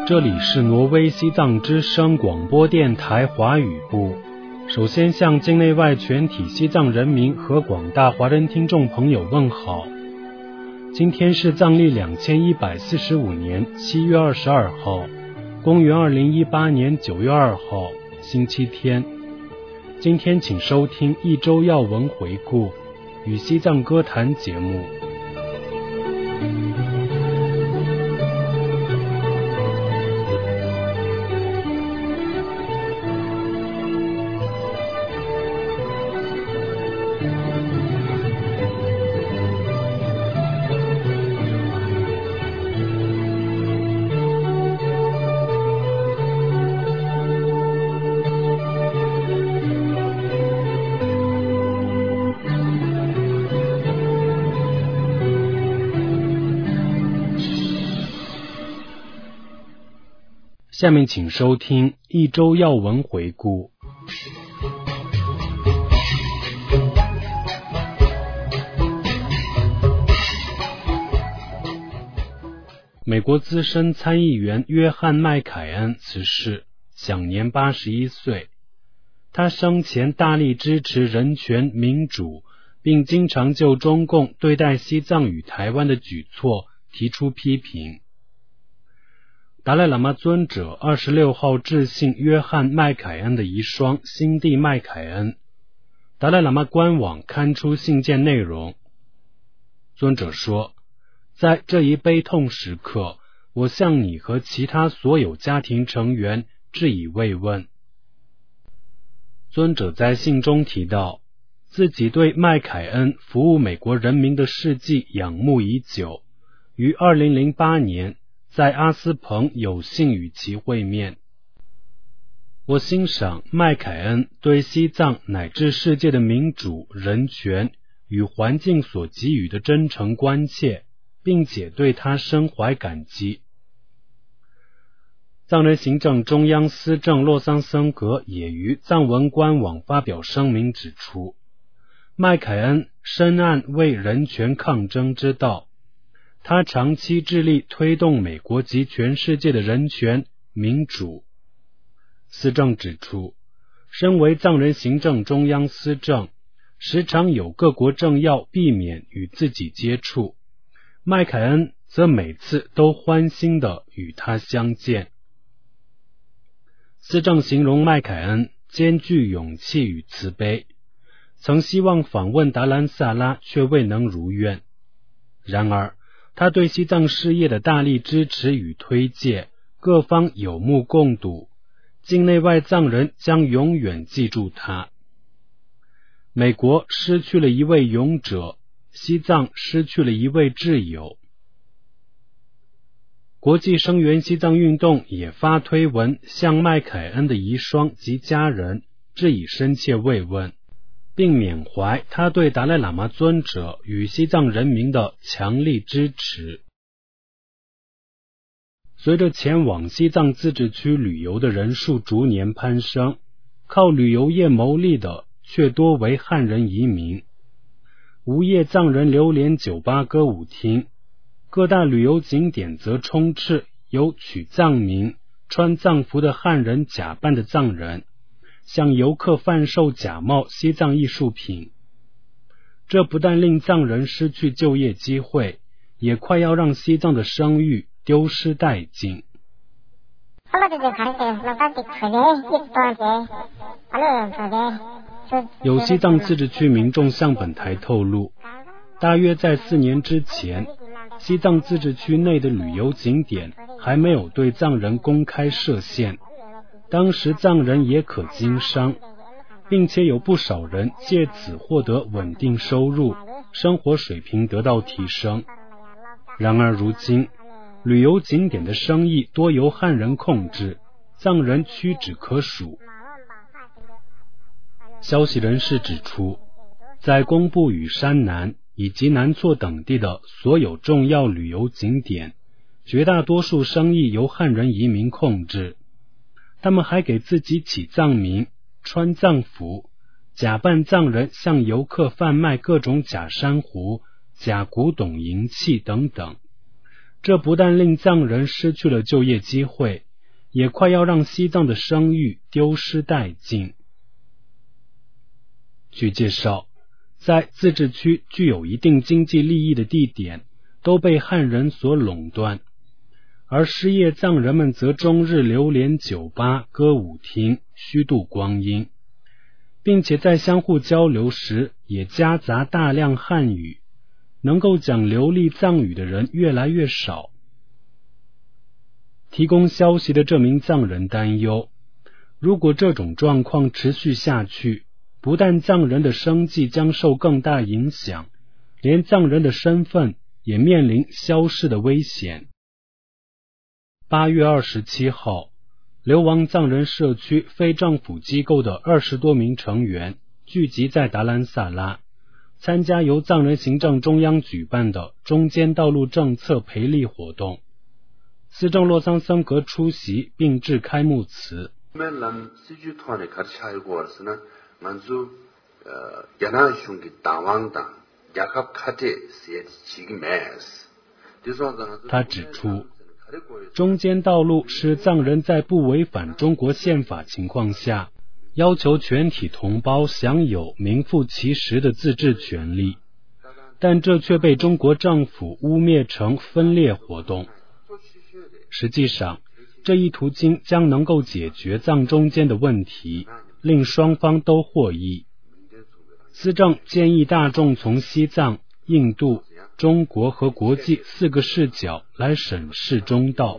这里是挪威西藏之声广播电台华语部。首先向境内外全体西藏人民和广大华人听众朋友问好。今天是藏历2145年7月22号，公元2018年9月2号，星期天。今天请收听一周要闻回顾与西藏歌坛节目。下面请收听一周要闻回顾。美国资深参议员约翰·麦凯恩辞世，享年81岁。他生前大力支持人权民主，并经常就中共对待西藏与台湾的举措提出批评。达赖喇嘛尊者26号致信约翰·麦凯恩的遗孀辛蒂·麦凯恩。达赖喇嘛官网刊出信件内容。尊者说，在这一悲痛时刻，我向你和其他所有家庭成员致以慰问。尊者在信中提到，自己对麦凯恩服务美国人民的事迹仰慕已久，于2008年在阿斯彭有幸与其会面。我欣赏麦凯恩对西藏乃至世界的民主、人权与环境所给予的真诚关切，并且对他深怀感激。藏人行政中央司政洛桑森格也于藏文官网发表声明指出，麦凯恩深谙为人权抗争之道，他长期致力推动美国及全世界的人权、民主。司政指出，身为藏人行政中央司政，时常有各国政要避免与自己接触，麦凯恩则每次都欢欣地与他相见。司政形容麦凯恩兼具勇气与慈悲，曾希望访问达兰萨拉却未能如愿。然而他对西藏事业的大力支持与推介，各方有目共睹，境内外藏人将永远记住他。美国失去了一位勇者，西藏失去了一位挚友。国际声援西藏运动也发推文向麦凯恩的遗孀及家人致以深切慰问，并缅怀他对达赖喇嘛尊者与西藏人民的强力支持。随着前往西藏自治区旅游的人数逐年攀升，靠旅游业牟利的却多为汉人移民。无业藏人流连酒吧歌舞厅，各大旅游景点则充斥由取藏名、穿藏服的汉人假扮的藏人，向游客贩售假冒西藏艺术品。这不但令藏人失去就业机会，也快要让西藏的声誉丢失殆尽。有西藏自治区民众向本台透露，大约在4年之前，西藏自治区内的旅游景点还没有对藏人公开设限，当时藏人也可经商，并且有不少人借此获得稳定收入，生活水平得到提升。然而如今，旅游景点的生意多由汉人控制，藏人屈指可数。消息人士指出，在公布与山南以及南措等地的所有重要旅游景点，绝大多数生意由汉人移民控制。他们还给自己起藏名，穿藏服，假扮藏人向游客贩卖各种假珊瑚、假古董银器等等。 这不但令藏人失去了就业机会，也快要让西藏的声誉丢失殆尽。据介绍，在自治区具有一定经济利益的地点都被汉人所垄断，而失业藏人们则终日流连酒吧、歌舞厅，虚度光阴，并且在相互交流时也夹杂大量汉语，能够讲流利藏语的人越来越少。提供消息的这名藏人担忧，如果这种状况持续下去，不但藏人的生计将受更大影响，连藏人的身份也面临消失的危险。8月27号，流亡藏人社区非政府机构的20多名成员聚集在达兰萨拉，参加由藏人行政中央举办的中间道路政策培力活动。司政洛桑森格出席并致开幕词。他指出，中间道路是藏人在不违反中国宪法情况下，要求全体同胞享有名副其实的自治权利，但这却被中国政府污蔑成分裂活动。实际上，这一途径将能够解决藏中间的问题，令双方都获益。司政建议大众从西藏、印度、中国和国际4个视角来审视中道。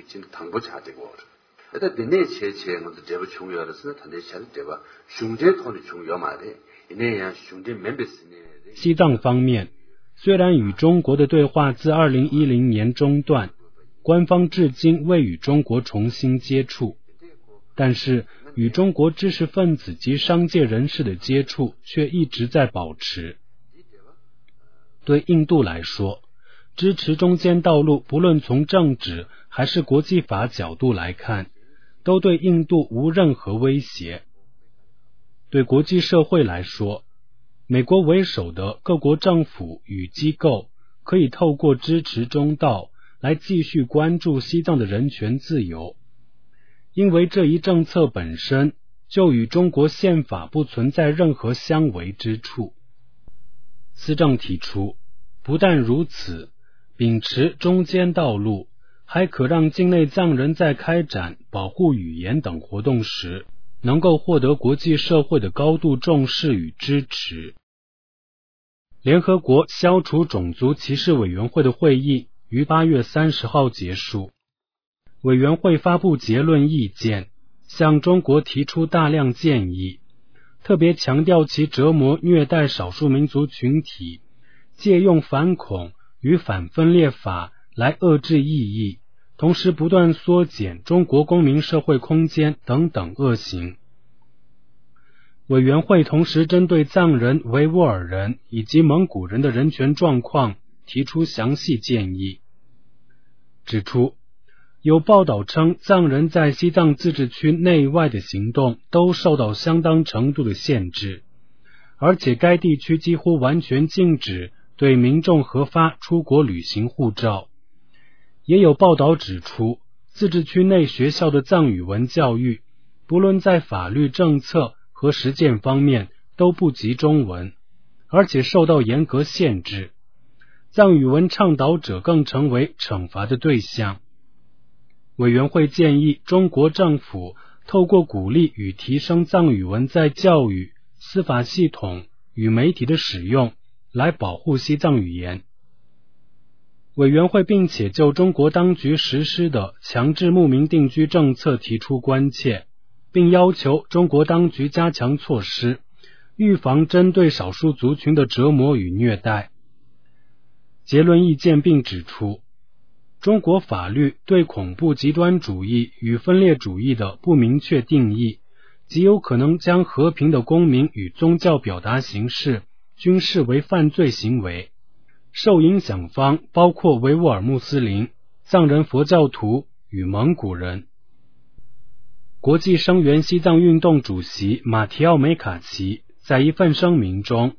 西藏方面，虽然与中国的对话自2010年中断，官方至今未与中国重新接触，但是与中国知识分子及商界人士的接触却一直在保持。对印度来说，支持中间道路不论从政治还是国际法角度来看，都对印度无任何威胁。对国际社会来说，美国为首的各国政府与机构可以透过支持中道来继续关注西藏的人权自由，因为这一政策本身就与中国宪法不存在任何相违之处。司政提出，不但如此，秉持中间道路，还可让境内藏人在开展保护语言等活动时，能够获得国际社会的高度重视与支持。联合国消除种族歧视委员会的会议于8月30号结束，委员会发布结论意见，向中国提出大量建议，特别强调其折磨虐待少数民族群体，借用反恐与反分裂法来遏制异议，同时不断缩减中国公民社会空间等等恶行。委员会同时针对藏人、维吾尔人以及蒙古人的人权状况提出详细建议，指出有报道称藏人在西藏自治区内外的行动都受到相当程度的限制，而且该地区几乎完全禁止对民众核发出国旅行护照。也有报道指出，自治区内学校的藏语文教育，不论在法律政策和实践方面都不及中文，而且受到严格限制，藏语文倡导者更成为惩罚的对象。委员会建议中国政府透过鼓励与提升藏语文在教育、司法系统与媒体的使用，来保护西藏语言。委员会并且就中国当局实施的强制牧民定居政策提出关切，并要求中国当局加强措施，预防针对少数族群的折磨与虐待。结论意见并指出，中国法律对恐怖极端主义与分裂主义的不明确定义，极有可能将和平的公民与宗教表达形式均视为犯罪行为。受影响方包括维吾尔穆斯林、藏人佛教徒与蒙古人。国际声援西藏运动主席马提奥梅卡奇在一份声明中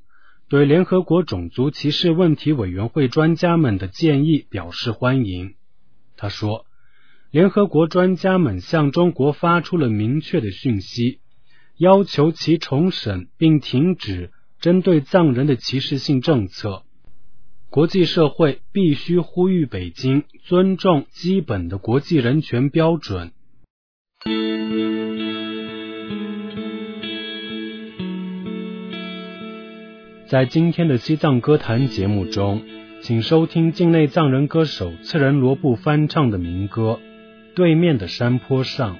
对联合国种族歧视问题委员会专家们的建议表示欢迎。他说，联合国专家们向中国发出了明确的讯息，要求其重审并停止针对藏人的歧视性政策。国际社会必须呼吁北京尊重基本的国际人权标准。在今天的西藏歌坛节目中，请收听境内藏人歌手次仁罗布翻唱的民歌《对面的山坡上》。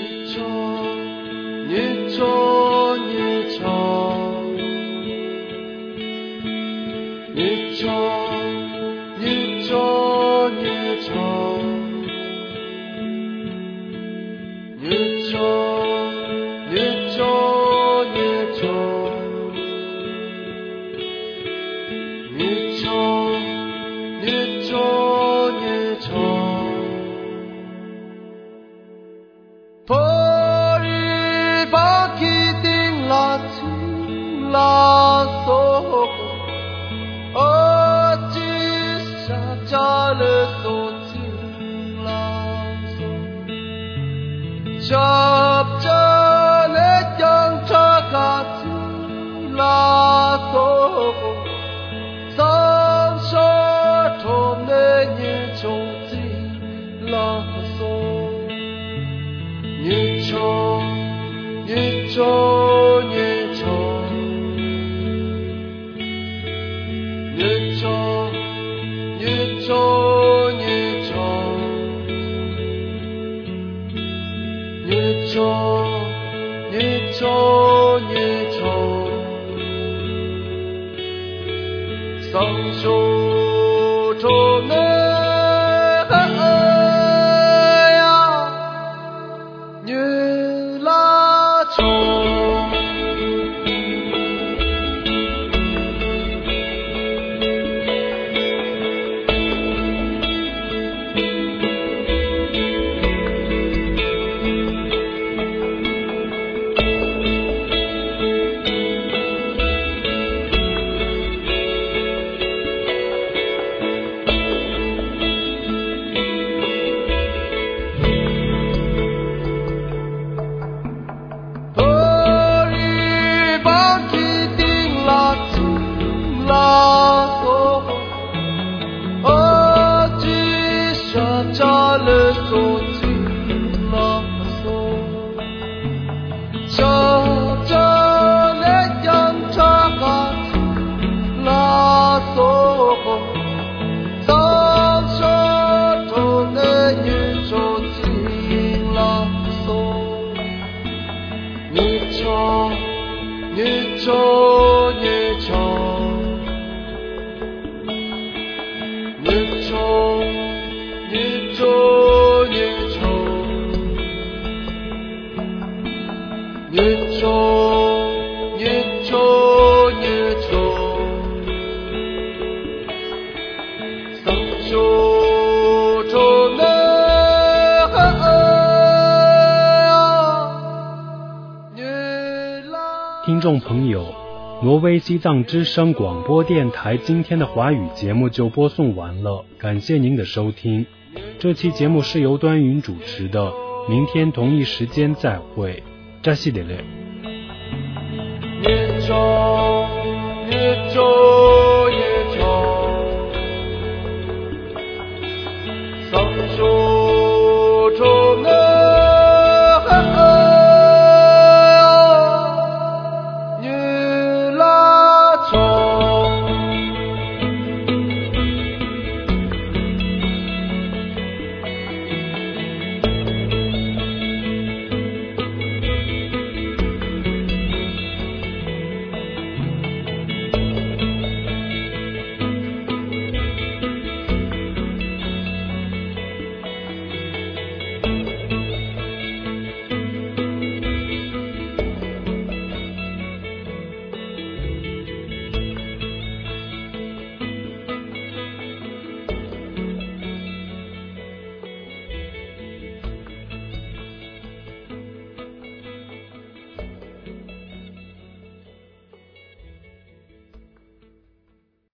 听众朋友，挪威西藏之声广播电台今天的华语节目就播送完了，感谢您的收听。这期节目是由端云主持的，明天同一时间再会。扎西德勒。